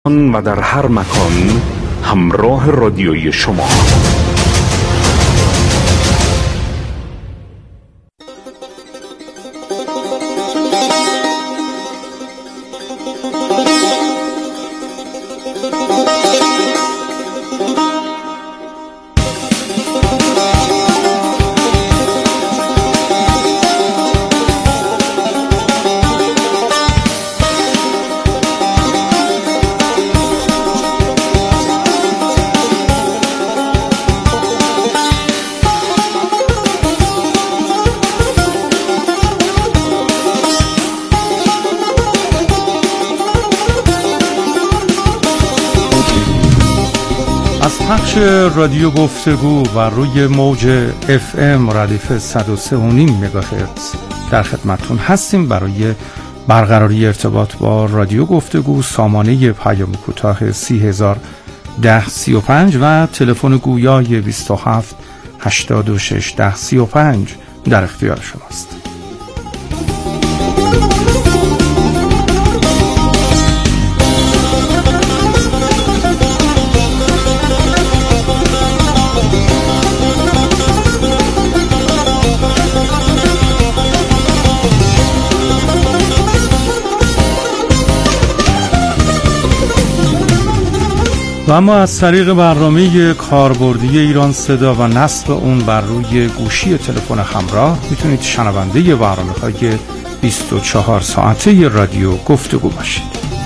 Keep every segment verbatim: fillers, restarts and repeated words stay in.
و در هر مکان همراه رادیوی شما. پخش رادیو گفتگو و روی موج اف ام ردیف صد و سه و نیم مگاهرتز در خدمتتون هستیم برای برقراری ارتباط با رادیو گفتگو. سامانه پیام کوتاه سی هزار ده سی و پنج و تلفن گویای بیست و هفت هشتاد و شش ده سی و پنج در اختیار شماست. و اما از طریق برنامه کاربردی ایران صدا و نصب اون بر روی گوشی تلفن همراه میتونید شنونده برنامه‌های بیست و چهار ساعته رادیو گفتگو باشید.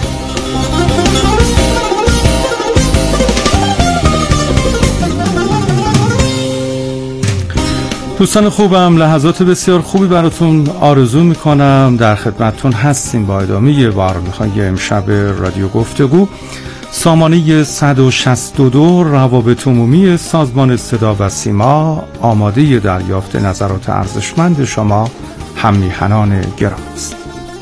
دوستان خوبم، لحظات بسیار خوبی براتون آرزو میکنم. در خدمتتون هستیم با ادامه برنامه‌های امشب رادیو گفتگو. سامانه صد و شصت و دو روابط عمومی سازمان صدا و سیما آماده دریافت نظرات ارزشمند شما هم‌میهنان گرامی است.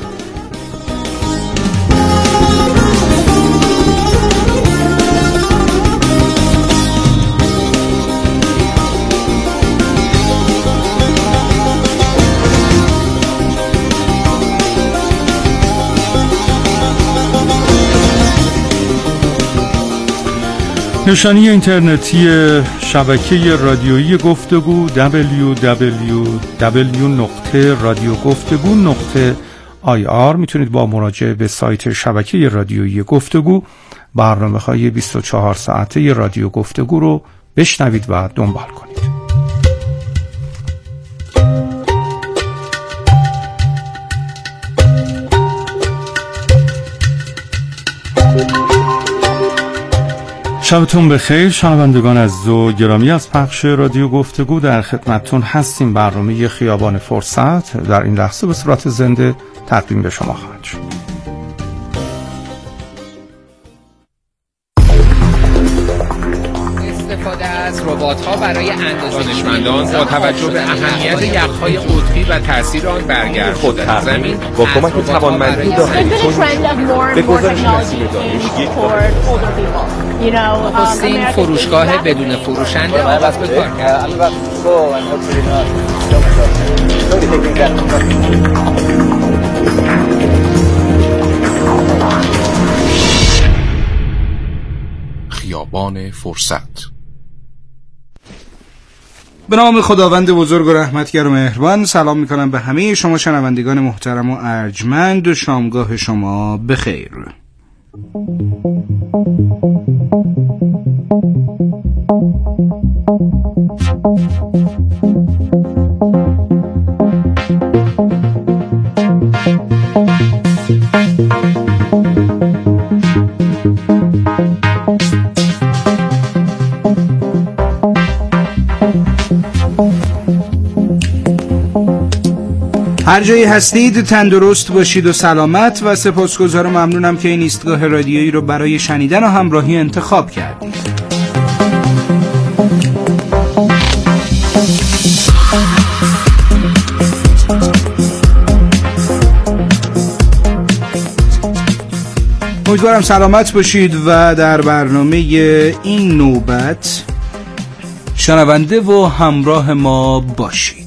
نشانی اینترنتی شبکه رادیویی گفتگو دبلیو دبلیو دبلیو نقطه رادیو گفتگو نقطه آی آر. میتونید با مراجعه به سایت شبکه رادیویی گفتگو برنامه‌های بیست و چهار ساعته رادیو گفتگو رو بشنوید و دنبال کنید. شبتون بخیر شنوندگان عزیز و گرامی از پخش رادیو گفتگو. در خدمتتون هستیم. برنامه خیابان فرصت در این لحظه به صورت زنده تقدیم به شما خواهد شد. استفاده از ربات‌ها برای اندازه‌گیری دانشمندان با توجه به اهمیت یخ‌های قطبی و تاثیر آن برگرد شده زمین با کمک توانمندی داخلی به گزارش نسیم دانش نخستین فروشگاه بدون فروشنده آغاز به کار کرد. خیابان فرصت. به نام خداوند بزرگ و رحمتگر و مهربان. سلام میکنم به همه شما شنوندگان محترم و ارجمند و شامگاه شما بخیر. هر جایی هستید تندرست باشید و سلامت و سپاسگزار و ممنونم که این ایستگاه رادیویی رو برای شنیدن و همراهی انتخاب کردید. امیدوارم سلامت باشید و در برنامه این نوبت شنونده و همراه ما باشید.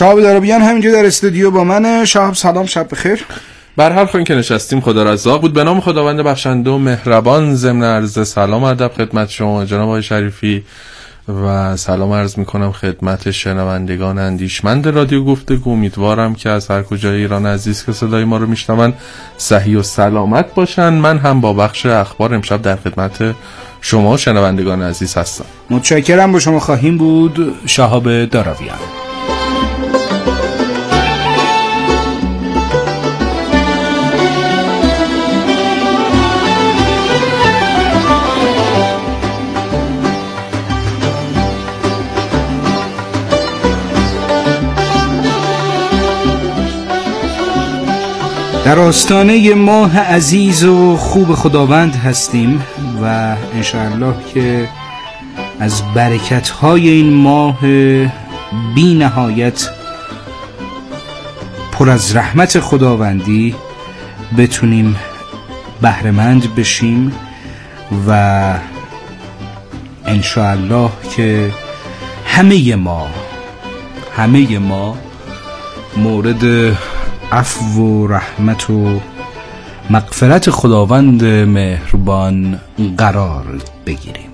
شهاب دارابیان همینجا در استودیو با منه. شهاب سلام، شب بخیر. بر هر خوین که نشستیم خدا رضا بود. به نام خداوند بخشنده و مهربان. ضمن عرض سلام و ادب خدمت شما جناب آقای شریفی و سلام عرض میکنم خدمت شنوندگان اندیشمند رادیو گفتگو. امیدوارم که از هر کجای ایران عزیز که صدای ما رو میشنون صحیح و سلامت باشن. من هم با بخش اخبار امشب در خدمت شما شنوندگان عزیز هستم. متشکرم. با شما خواهیم بود شهاب داراویان. در آستانه ماه عزیز و خوب خداوند هستیم و انشاءالله که از برکت‌های این ماه بی نهایت پر از رحمت خداوندی بتونیم بهره‌مند بشیم و انشاءالله که همه ما همه ما مورد عفو و رحمت و مغفرت خداوند مهربان قرار بگیریم.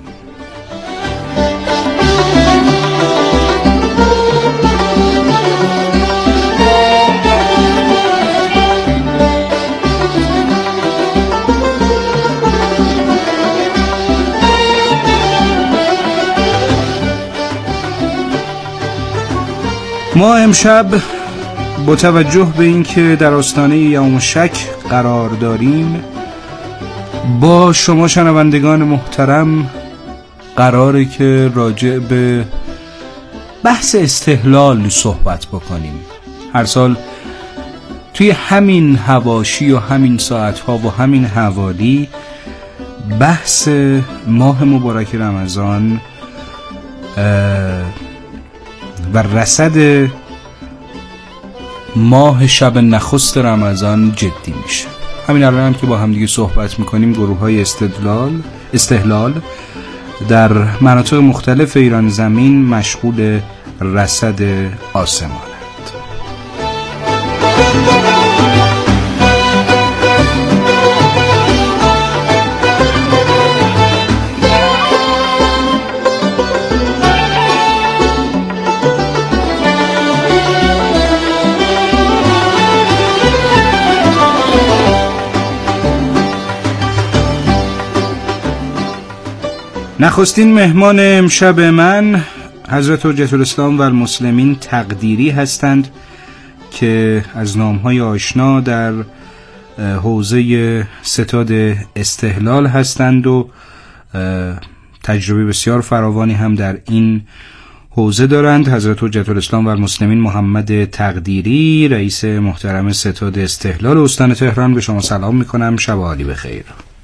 ما امشب با توجه به اینکه در آستانه یوم شک قرار داریم با شما شنوندگان محترم قراره که راجع به بحث استحلال صحبت بکنیم. هر سال توی همین حواشی و همین ساعتها و همین حوالی بحث ماه مبارک رمضان و رصد ماه شب نخست رمضان جدی میشه. همین الان هم که با هم دیگه صحبت میکنیم گروه های استدلال استحلال در مناطق مختلف ایران زمین مشغول رصد آسمانند. نخستین مهمان امشب من حضرت حجت الاسلام و المسلمین تقدیری هستند که از نامهای آشنا در حوزه ستاد استحلال هستند و تجربه بسیار فراوانی هم در این حوزه دارند. حضرت حجت الاسلام و المسلمین محمد تقدیری، رئیس محترم ستاد استحلال استان تهران، به شما سلام میکنم. شب عالی بخیر.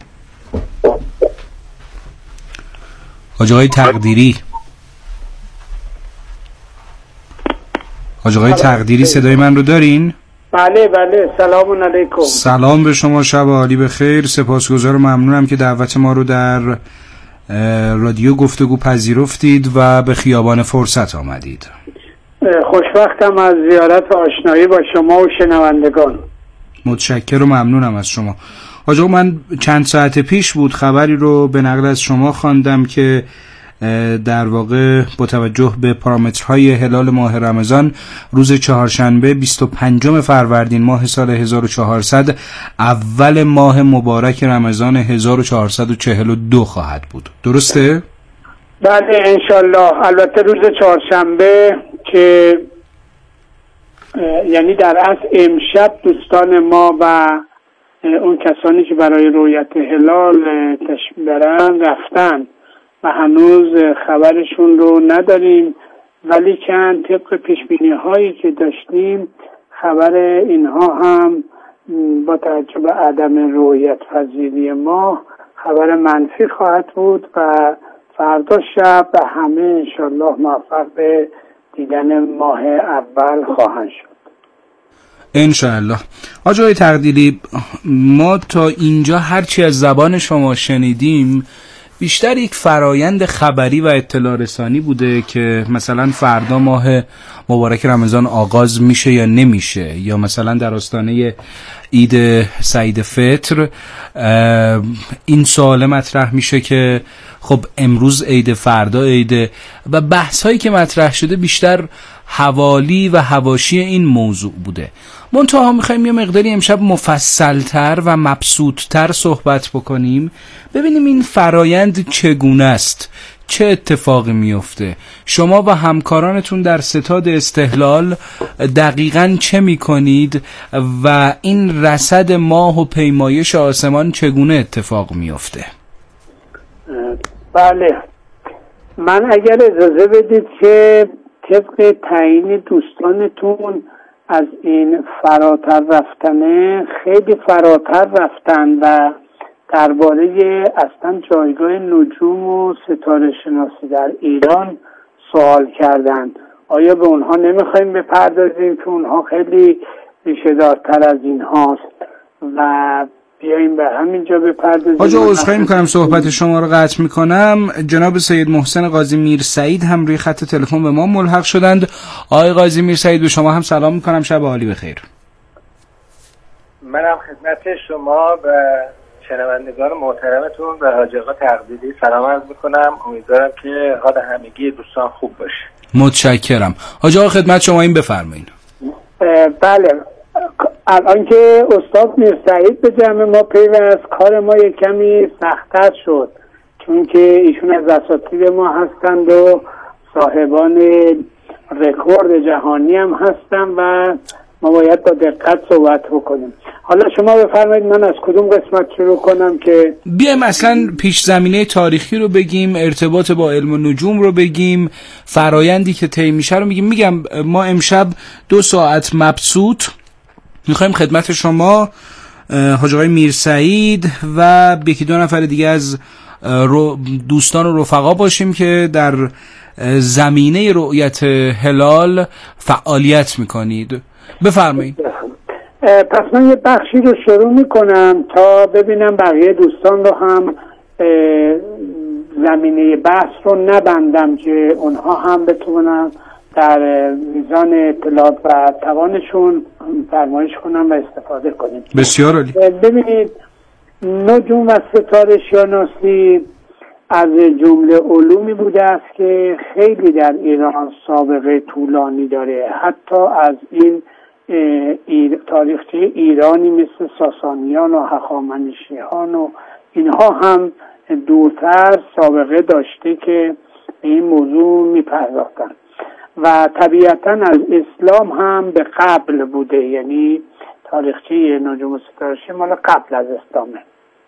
حاج آقای تقدیری حاج آقای تقدیری صدای من رو دارین؟ بله بله. سلام علیکم. سلام به شما، شب عالی بخیر. سپاسگزار و ممنونم که دعوت ما رو در رادیو گفتگو پذیرفتید و به خیابان فرصت آمدید. خوشبختم از زیارت آشنایی با شما و شنوندگان. متشکر و ممنونم از شما. حاج آقا، من چند ساعت پیش بود خبری رو به نقل از شما خواندم که در واقع با توجه به پارامترهای هلال ماه رمضان روز چهارشنبه بیست و پنجم فروردین ماه سال هزار و چهارصد اول ماه مبارک رمضان هزار و چهارصد و چهل و دو خواهد بود. درسته؟ بله انشالله. البته روز چهارشنبه که یعنی در اصل امشب دوستان ما و اون کسانی که برای رؤیت هلال تشریف برن رفتن و هنوز خبرشون رو نداریم، ولی کن طبق پیشبینی هایی که داشتیم خبر اینها هم با توجه به عدم رؤیت پذیری ما خبر منفی خواهد بود و فردا شب به همه انشالله موفق به دیدن ماه اول خواهند شد انشاءالله. حاج آقای تقدیری، ما تا اینجا هرچی از زبان شما شنیدیم بیشتر یک فرایند خبری و اطلاع رسانی بوده که مثلا فردا ماه مبارک رمضان آغاز میشه یا نمیشه، یا مثلا در آستانه عید سعید فطر این سوال مطرح میشه که خب امروز عید، فردا عید، و بحث هایی که مطرح شده بیشتر حوالی و حواشی این موضوع بوده. منتها میخوایم یه مقداری امشب مفصلتر و مبسوطتر صحبت بکنیم، ببینیم این فرایند چگونه است، چه اتفاقی میفته، شما و همکارانتون در ستاد استهلال دقیقاً چه میکنید و این رصد ماه و پیمایش آسمان چگونه اتفاق میفته. بله، من اگر اجازه بدید که طبق تعیین دوستانتون از این فراتر رفتنه خیلی فراتر رفتن و درباره اصلا جایگاه نجوم و ستاره شناسی در ایران سوال کردن. آیا به اونها نمیخوایم بپردازیم که اونها خیلی ریشه دارتر از این هاست و بیاییم به همینجا بپردازیم؟ آجا عذرخواهی میکنم صحبت شما رو قطع میکنم. جناب سید محسن قاضی میرسعید هم روی خط تلفن به ما ملحق شدند. آقای قاضی میرسعید به شما هم سلام میکنم، شب عالی بخیر. منم خدمت شما و شنوندگان محترمتون و حاج آقا تقدیری سلام عرض میکنم. امیدوارم که حال همگی دوستان خوب باشه. متشکرم. حاج آقا خدمت شما این بفرمایید. بله، الان که استاد میرسعید به جمع ما پیوست، کار ما یک کمی سخت‌تر شد، چون که ایشون از اساتید ما هستند و صاحبان رکورد جهانی هم هستن و ما باید با دقت صحبت بکنیم. حالا شما بفرمایید من از کدوم قسمت شروع کنم که بیایم اصلا پیش زمینه تاریخی رو بگیم، ارتباط با علم و نجوم رو بگیم، فرایندی که طی میشه رو میگیم. میگم ما امشب دو ساعت مبسوط میخوایم خدمت شما حاج آقای میرسعید و یکی دو نفر دیگه از دوستان و رفقا باشیم که در زمینه رؤیت هلال فعالیت میکنید. بفرمایید. پس من یه بخشی رو شروع میکنم تا ببینم بقیه دوستان رو هم زمینه بحث رو نبندم که اونها هم بتونن در میزان اطلاعات و توانشون فرمایش کنم و استفاده کنیم. بسیار عالی. ببینید، نجوم و ستاره شناسی از جمله علومی بوده است که خیلی در ایران سابقه طولانی داره. حتی از این ایر تاریخچه ایرانی مثل ساسانیان و هخامنشیان و اینها هم دورتر سابقه داشته که به این موضوع میپرداختن و طبیعتا از اسلام هم به قبل بوده، یعنی تاریخچه نجوم و ستاره مال قبل از اسلامه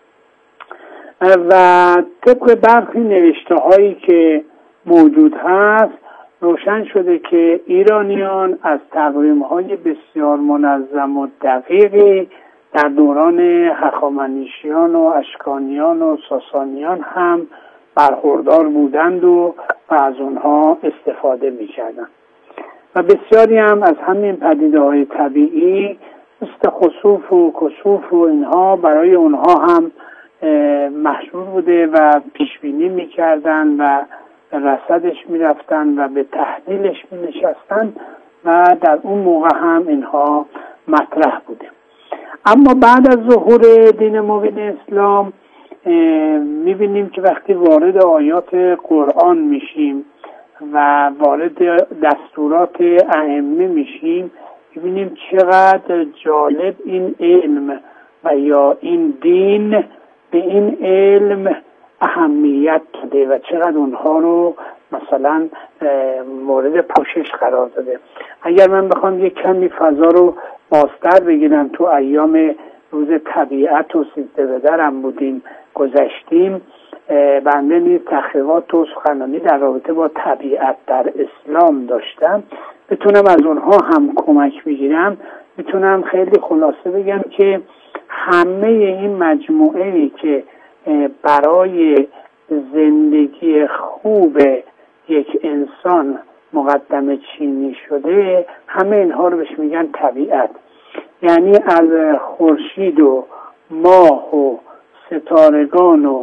و طبق برخی نوشته هایی که موجود هست روشن شده که ایرانیان از تقویم های بسیار منظم و دقیقی در دوران هخامنشیان و اشکانیان و ساسانیان هم برخوردار بودند و, و از اونها استفاده می کردند و بسیاری هم از همین پدیده های طبیعی مثل خسوف و کسوف و اینها برای اونها هم محشور بوده و پیشبینی می کردن و به رصدش می رفتن و به تحلیلش می نشستن و در اون موقع هم اینها مطرح بوده. اما بعد از ظهور دین مبین اسلام می بینیم که وقتی وارد آیات قرآن میشیم و وارد دستورات ائمه میشیم می بینیم چقدر جالب این علم و یا این دین به این علم اهمیت داده و چقدر اونها رو مثلا مورد پوشش قرار داده. اگر من بخوام یک کمی فضا رو بازتر بگیرم، تو ایام روز طبیعت و سیزده به درم بودیم گذشتیم، بنده نیز تحقیقات و سخنرانی در رابطه با طبیعت در اسلام داشتم، بتونم از اونها هم کمک بگیرم. میتونم خیلی خلاصه بگم که همه این مجموعه‌ای که برای زندگی خوب یک انسان مقدمه چینی شده، همه اینها رو بهش میگن طبیعت. یعنی از خورشید و ماه و ستارگان و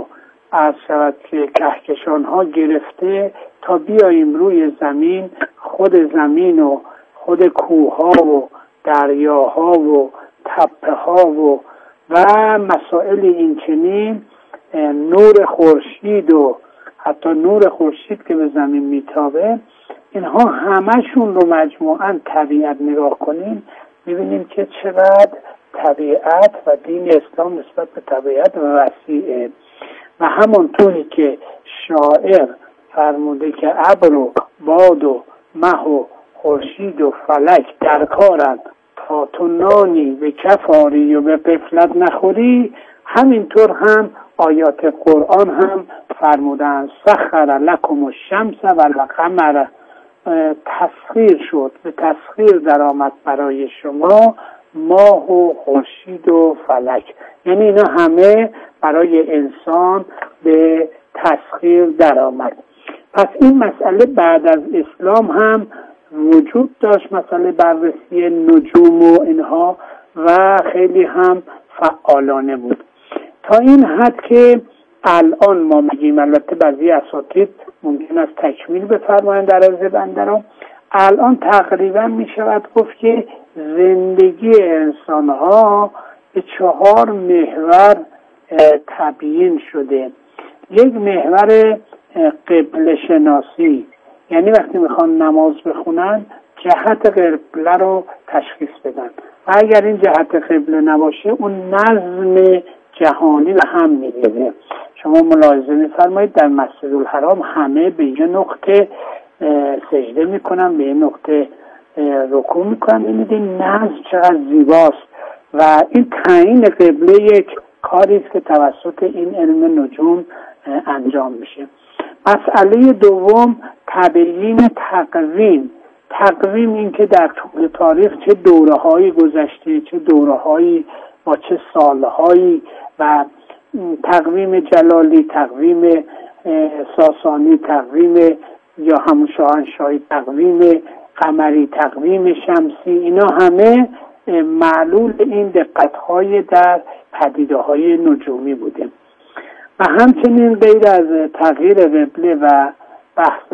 عرض شود که کهکشان ها گرفته تا بیاییم روی زمین، خود زمین و خود کوه ها و دریاها و تپه ها و و مسائل این چنین، نور خورشید و حتی نور خورشید که به زمین میتابه، اینها همشون رو مجموعاً طبیعت نگاه کنیم میبینیم که چقدر طبیعت و دین اسلام نسبت به طبیعت وسیعه. و همونطوری که شاعر فرموده که ابر و باد و مه و خورشید و فلک در کارند تا تو نانی به کفاری و به غفلت نخوری، همینطور هم آیات قرآن هم فرمودن سخر لکم الشمس و القمر، تسخیر شد، به تسخیر در آمد برای شما ماه و خورشید و فلک. یعنی اینا همه برای انسان به تسخیر در آمد. پس این مسئله بعد از اسلام هم وجود داشت، مسئله بررسی نجوم و اینها، و خیلی هم فعالانه بود تا این حد که الان ما میگیم، البته بعضی اساتید ممکن است تکمیل بفرمایند در عرض بنده رو، الان تقریبا میشود گفت که زندگی انسان ها به چهار محور تبیین شده. یک محور قبله شناسی، یعنی وقتی میخوان نماز بخونن جهت قبله رو تشخیص بدن و اگر این جهت قبله نباشه اون نظم جهانی رو هم میگیره. شما ملاحظه میفرمایید در مسجد الحرام همه به یه نقطه سجده میکنن، به یه نقطه رکوع میکنن. ببینید نظم چقدر زیباست و این تعیین قبله یک کاری است که توسط این علم نجوم انجام میشه. مسئله دوم تبیین تقویم. تقویم این که در طول تاریخ چه دوره‌های گذشته، چه دوره‌هایی با چه سالهایی، و تقویم جلالی، تقویم ساسانی، تقویم یا همون شاهنشاهی، تقویم قمری، تقویم شمسی، اینا همه معلول این دقت‌های در پدیده‌های نجومی بوده. و همچنین غیر از تغییر قبله و بحث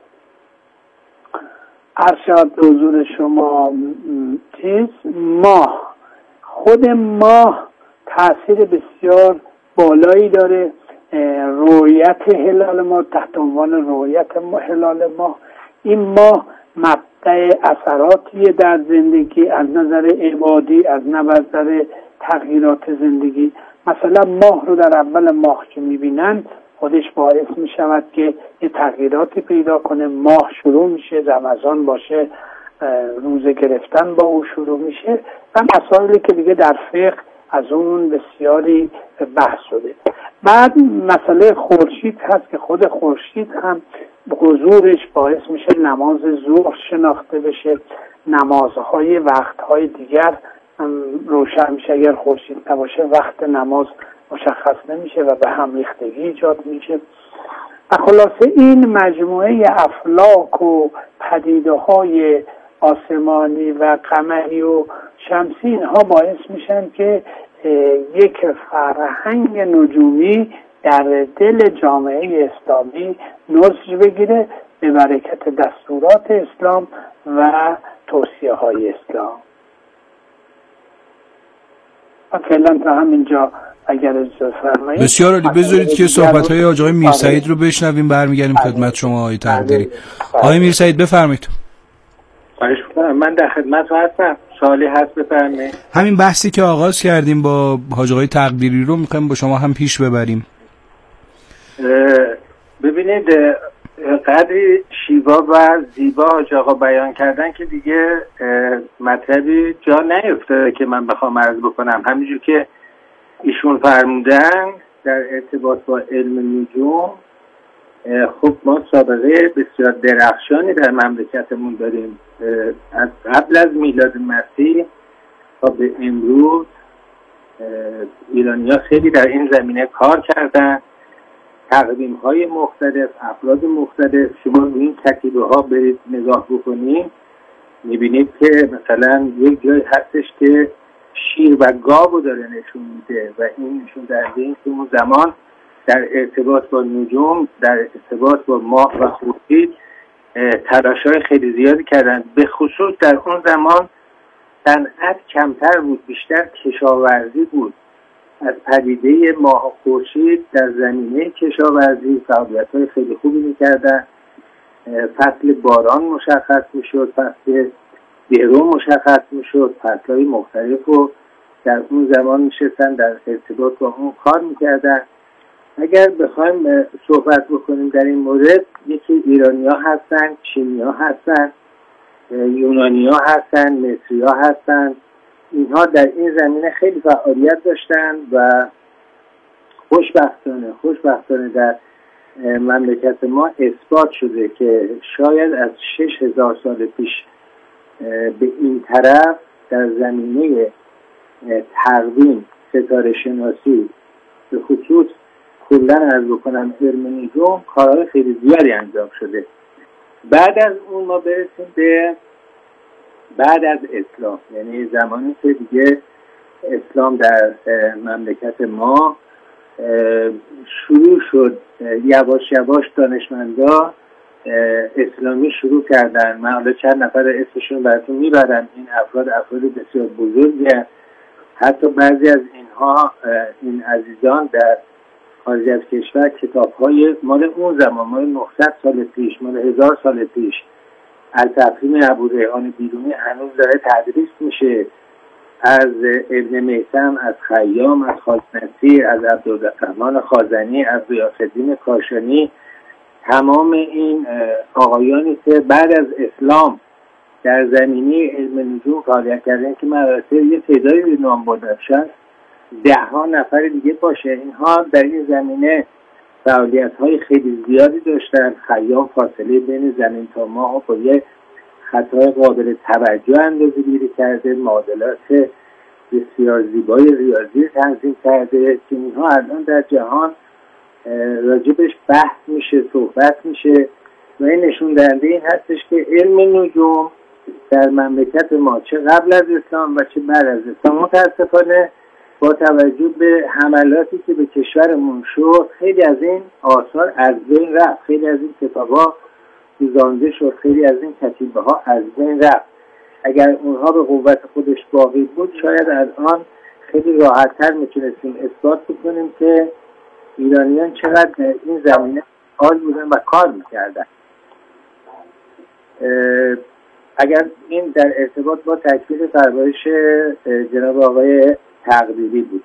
ارشاد به حضور شما چیز ماه، خود ماه تأثیر بسیار بالایی داره. رؤیت هلال ما تحت عنوان رؤیت هلال ماه، این ماه مبدأ اثراتیه در زندگی از نظر عبادی، از نظر تغییرات زندگی. مثلا ماه رو در اول ماه که میبینن خودش باعث میشود که یه تغییراتی پیدا کنه. ماه شروع میشه، رمضان باشه روزه گرفتن با او شروع میشه و مسائلی که دیگه در فقه از اون بسیاری بحث شده. بعد مسئله خورشید هست که خود خورشید هم حضورش باعث میشه نماز ظهر شناخته بشه، نمازهای وقتهای دیگر روشن میشه. اگر خورشید نباشه وقت نماز مشخص نمیشه و به هم ریختگی ایجاد میشه. و خلاصه این مجموعه افلاک و پدیده‌های آسمانی و قمری و شمسی، اینها باعث میشن که یک فرهنگ نجومی در دل جامعه اسلامی نسج بگیره به برکت دستورات اسلام و توصیه های اسلام. فعلا تا همینجا اگر اجازه فرمایید. بسیار عالی. بذارید که صحبت های آقای میرسعید رو بشنویم، برمیگردیم خدمت شما آقای تقدیری. آقای میرسعید بفرمایید. من در خدمت هستم. سوالی هست بفرمایید. همین بحثی که آغاز کردیم با حاج آقای تقدیری رو میخوایم با شما هم پیش ببریم. ببینید قدری شیوا و زیبا حاج آقا بیان کردن که دیگه مطلبی جا نیفتاده که من بخوام عرض بکنم. همینجور که ایشون فرمودن در ارتباط با علم نجوم، خب ما سابقه بسیار درخشانی در مملکتمون داریم. از قبل از میلاد مسیح تا به امروز ایرانی‌ها خیلی در این زمینه کار کردن. تقویم‌های مختلف، افراد مختلف، شما روی این کتیبه ها برید نگاه بکنید میبینید که مثلا یک جای هستش که شیر و گاو رو داره نشون میده و این نشون دهنده این که اون زمان در ارتباط با نجوم، در ارتباط با ماه و خورشید تلاش‌های خیلی زیادی کردن. به خصوص در اون زمان صنعت کمتر بود، بیشتر کشاورزی بود. از پدیده ماه و خورشید در زمینه کشاورزی فعالیت‌های خیلی خوبی می‌کردن. فصل باران مشخص می‌شد، فصل درو مشخص می‌شد، فصل‌های مختلف رو در اون زمان می‌شستن در ارتباط با اون کار می‌کردن. اگر بخوایم صحبت بکنیم در این مورد، یکی ایرانی‌ها هستن، چینی‌ها هستن، یونانی‌ها هستن، مصری‌ها هستن. اینها در این زمینه خیلی فعالیت داشتن و خوشبختانه خوشبختانه در مملکت ما اثبات شده که شاید از شش هزار سال پیش به این طرف در زمینه تقویم، ستاره شناسی، به خصوص کلن عرض بکنم علم نجوم، کارهای خیلی زیادی انجام شده. بعد از اون ما برسیم به بعد از اسلام، یعنی زمانی که دیگه اسلام در مملکت ما شروع شد، یواش یواش دانشمندا اسلامی شروع کردن. من حالا چند نفر اسمشون براتون میبرم. این افراد افراد بسیار بزرگی هستند. حتی بعضی از اینها، این عزیزان، در خارج از کشور کتاب‌های مال اون زمان، مال نهصد سال پیش، مال هزار سال پیش، از تفهیم ابوریحان بیرونی هنوز داره تدریس میشه. از ابن میثم، از خیام، از خواجه نصیر، از عبدالرحمن خازنی، از غیاث‌الدین کاشانی، تمام این آقایانی که بعد از اسلام در زمینه علم نجوم فعالیت کردن که مراتب یه تعدادی به نام بردن، شاید ده ها نفر دیگه باشه، اینها در این زمینه فعالیت‌های خیلی زیادی داشتن. خیام فاصله بین زمین تا ماه با یه خطای قابل توجه اندازه‌گیری کرده، معادلات بسیار زیبای ریاضی تنظیم کرده که اینها الان در جهان راجبش بحث میشه، صحبت میشه و این نشون دهنده این هستش که علم نجوم در مملکت ما چه قبل از اسلام و چه بعد از اسلام متاسفانه با توجه به حملاتی که به کشورمون شد، خیلی از این آثار از بین رفت، خیلی از این کتاب‌ها سوزانده شد، خیلی از این کتیبه‌ها از بین رفت. اگر اونها به قوت خودش باقی بود، شاید الان خیلی راحت‌تر میتونستیم اثبات بکنیم که ایرانیان چقدر در این زمینه فعال بودن و کار میکردن. اگر این در ارتباط با تکمیل فرمایش جناب آقای تقدیری بود.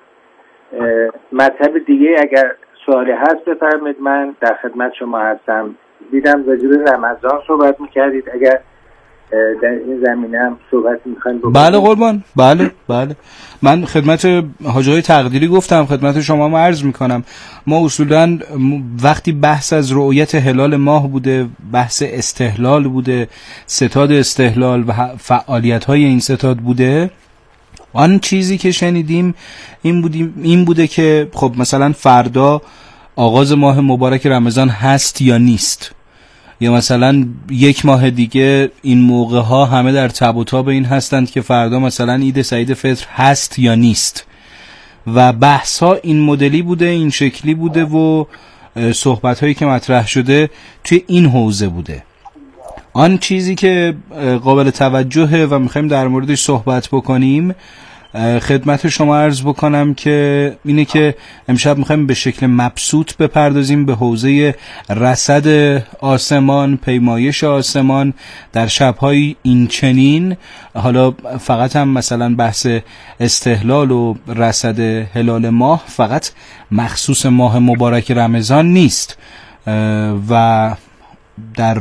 مطلب دیگه اگر سوالی هست بفرمایید، من در خدمت شما هستم. دیدم راجع به رمضان صحبت میکردید، اگر در این زمینه هم صحبت میخوایم بکنید. بله قربان، بله بله. من خدمت حاجی های تقدیری گفتم، خدمت شما هم عرض میکنم. ما اصولا وقتی بحث از رؤیت هلال ماه بوده، بحث استهلال بوده، ستاد استهلال و فعالیت های این ستاد بوده، آن چیزی که شنیدیم این بودیم این بوده که خب مثلا فردا آغاز ماه مبارک رمضان هست یا نیست، یا مثلا یک ماه دیگه این موقع ها همه در تب و تاب این هستند که فردا مثلا عید سعید فطر هست یا نیست و بحث ها این مدلی بوده، این شکلی بوده و صحبت هایی که مطرح شده توی این حوزه بوده. آن چیزی که قابل توجهه و میخوایم در موردش صحبت بکنیم، خدمت شما عرض بکنم که اینه که امشب میخوایم به شکل مبسوط بپردازیم به حوزه رصد آسمان، پیمایش آسمان در شب‌های این چنین. حالا فقط هم مثلا بحث استهلال و رصد هلال ماه فقط مخصوص ماه مبارک رمضان نیست و در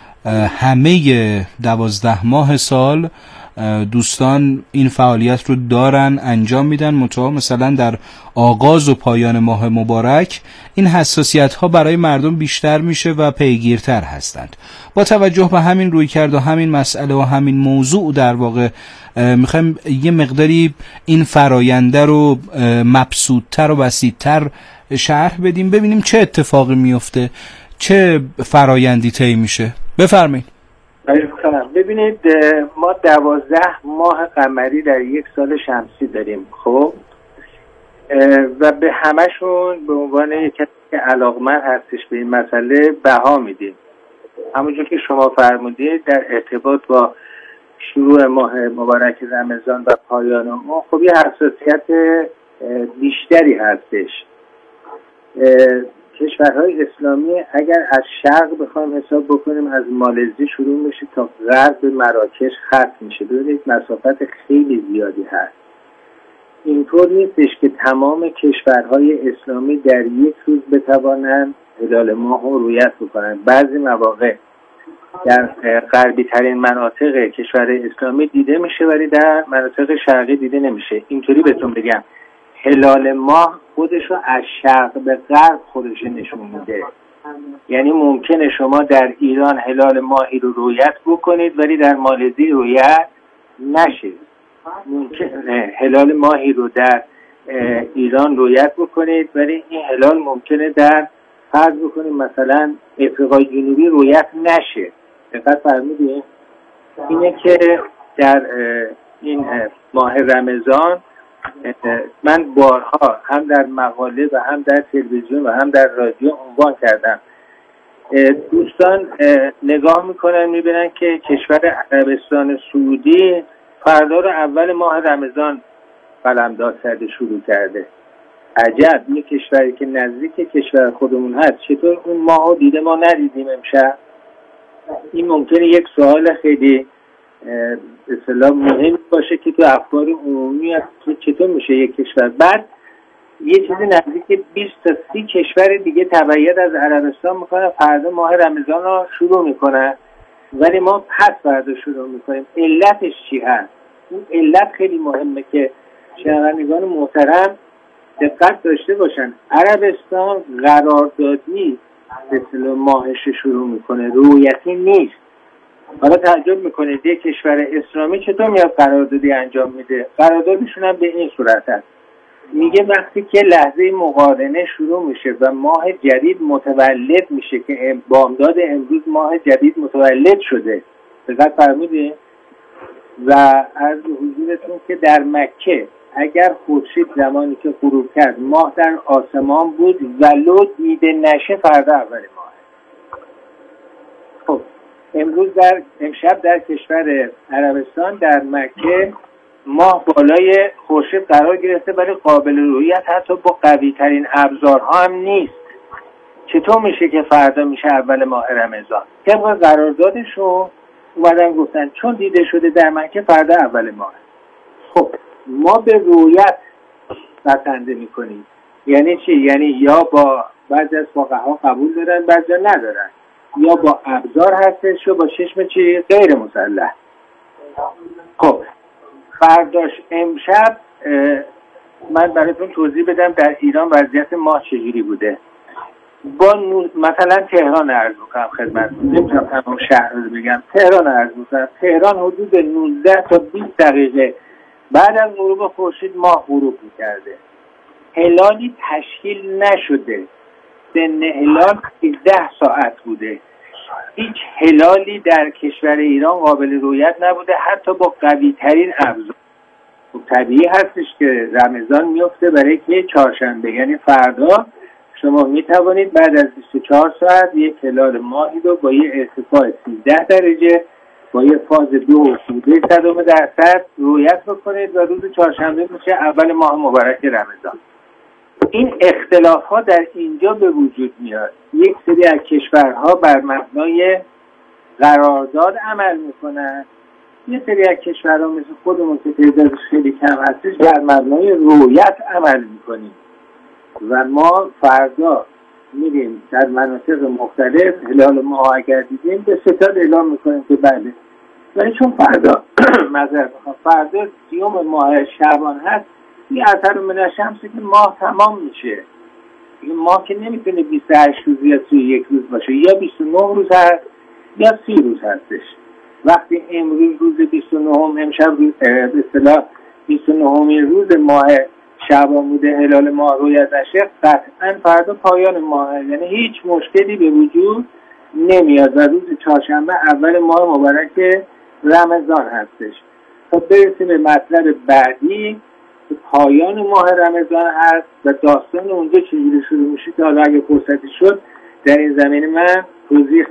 همه دوازده ماه سال دوستان این فعالیت رو دارن انجام میدن، منتها مثلا در آغاز و پایان ماه مبارک این حساسیت ها برای مردم بیشتر میشه و پیگیرتر هستند. با توجه به همین رویکرد و همین مسئله و همین موضوع در واقع میخوایم یه مقداری این فراینده رو مبسوطتر و بسیطتر شرح بدیم، ببینیم چه اتفاقی میفته، چه فرایندی طی میشه. بفرمایید. ببینید، ما دوازده ماه قمری در یک سال شمسی داریم، خب، و به همشون به عنوان یک که علاقمند هستش به این مسئله بها میدیم. همونجور که شما فرمودید در ارتباط با شروع ماه مبارک رمضان و پایان ماه خب یه حساسیت بیشتری هستش. کشورهای اسلامی اگر از شرق بخوایم حساب بکنیم از مالزی شروع میشه تا غرب مراکش ختم میشه، ببینید مسافت خیلی زیادی هست. اینطور نیستش که تمام کشورهای اسلامی در یک روز بتوانند هلال ماه رو رؤیت بکنن. بعضی مواقع در غربی ترین مناطق کشور اسلامی دیده میشه ولی در مناطق شرقی دیده نمیشه. اینطوری بهتون بگم هلال ماه خودش رو از شرق به غرب خودش نشون میده. یعنی ممکنه شما در ایران هلال ماهی رو رؤیت بکنید ولی در مالزی رؤیت نشید. ممکنه هلال ماهی رو در ایران رؤیت بکنید ولی این هلال ممکنه در فرض بکنید مثلا افریقای جنوبی رؤیت نشه. دقت فرمودید؟ اینه که در این ماه رمضان من بارها هم در مقاله و هم در تلویزیون و هم در رادیو عنوان کردم. دوستان نگاه میکنن میبینن که کشور عربستان سعودی فردا رو اول ماه رمضان قلمداد کرده شروع کرده. عجب، یه کشوری که نزدیک کشور خودمون هست چطور اون ماه رو دیده ما ندیدیم امشب؟ این ممکنه یک سوال خیلی به اصطلاح مهم باشه که تو اخبار عمومی هست که چطور میشه یک کشور. بعد یه چیزی نزدیک بیست تا سی کشور دیگه تبعیت از عربستان میکنه فردا ماه رمضان رو شروع میکنه ولی ما پس فردا شروع میکنیم. علتش چی هست؟ اون علت خیلی مهمه که شنوندگان محترم دقت داشته باشن. عربستان قراردادی به اصطلاح ماهش شروع میکنه، رؤیتی نیست. حالا تعجب میکنید یک کشور اسلامی چطور میاد قراردادی انجام میده؟ قراردادشون هم به این صورت هست، میگه وقتی که لحظه مقارنه شروع میشه و ماه جدید متولد میشه که بامداد امروز ماه جدید متولد شده، دقت فرمودید؟ و عرض حضورتون که در مکه اگر خورشید زمانی که غروب کرد ماه در آسمان بود ولو دیده نشه فردا اول ماه. خب امروز در امشب در کشور عربستان در مکه ماه بالای خورشید قرار گرفته ولی قابل رؤیت حتی با قوی ترین ابزارها هم نیست. چطور میشه که فردا میشه اول ماه رمضان؟ طبق قراردادشون اومدن گفتن چون دیده شده در مکه فردا اول ماه. خب ما به رؤیت بسنده میکنیم. یعنی چی؟ یعنی یا با بعضی از فقها قبول دارن بعضی ندارن، یا با ابزار هستش یا با چشم چی؟ غیر مسلح. خب فرداش امشب من براتون توضیح بدم در ایران وضعیت ماه چجوری بوده. با نو... مثلا تهران عرض میکنم خدمتتون، نمیتونم تمام شهر رو بگم، تهران عرض میکنم. تهران حدود نوزده تا بیست دقیقه بعد از غروب خورشید ماه غروب میکرده. هلالی تشکیل نشده، سن هلال سیزده ساعت بوده. هیچ هلالی در کشور ایران قابل رؤیت نبوده حتی با قوی ترین ابزار. طبیعی هستش که رمضان میفته برای که چهارشنبه، یعنی فردا شما میتوانید بعد از بیست و چهار ساعت یک هلال ماهی رو با یه ارتفاع سیزده درجه با یه فاز دو حدود صدم درصد رؤیت بکنید و روز چهارشنبه میشه اول ماه مبارک رمضان. این اختلاف ها در اینجا به وجود میاد. یک سری از کشورها بر مبنای قرارداد عمل میکنن، یک سری از کشورها مثل خودمون که تعدادش خیلی کم هستش بر مبنای رؤیت عمل میکنیم و ما فردا میریم در مناطق مختلف هلال ماه اگر دیدیم به ستاد اعلام میکنیم که بله. ولی چون فردا معذرت میخوام فردا سیوم ماه شعبان هست، این اثر من الشمس که ماه تمام میشه. این ماه که نمیتونه بیست و هشت روز یا سی و یک روز باشه، یا بیست و نه روز هست یا سی روز هستش. وقتی امروز روز بیست و نه امشب به اصطلاح بیست و نه روز ماه شعبان بوده هلال ماه رؤیت نشه، قطعا فردا پایان ماه، یعنی هیچ مشکلی به وجود نمیاد و روز چهارشنبه اول ماه مبارک رمضان هستش. خب برسیم به مطلب بعدی پایان ماه رمضان هست و داستان اونجا چجوری شروع میشه که حالا اگه فرصتی شد در این زمینه من توضیح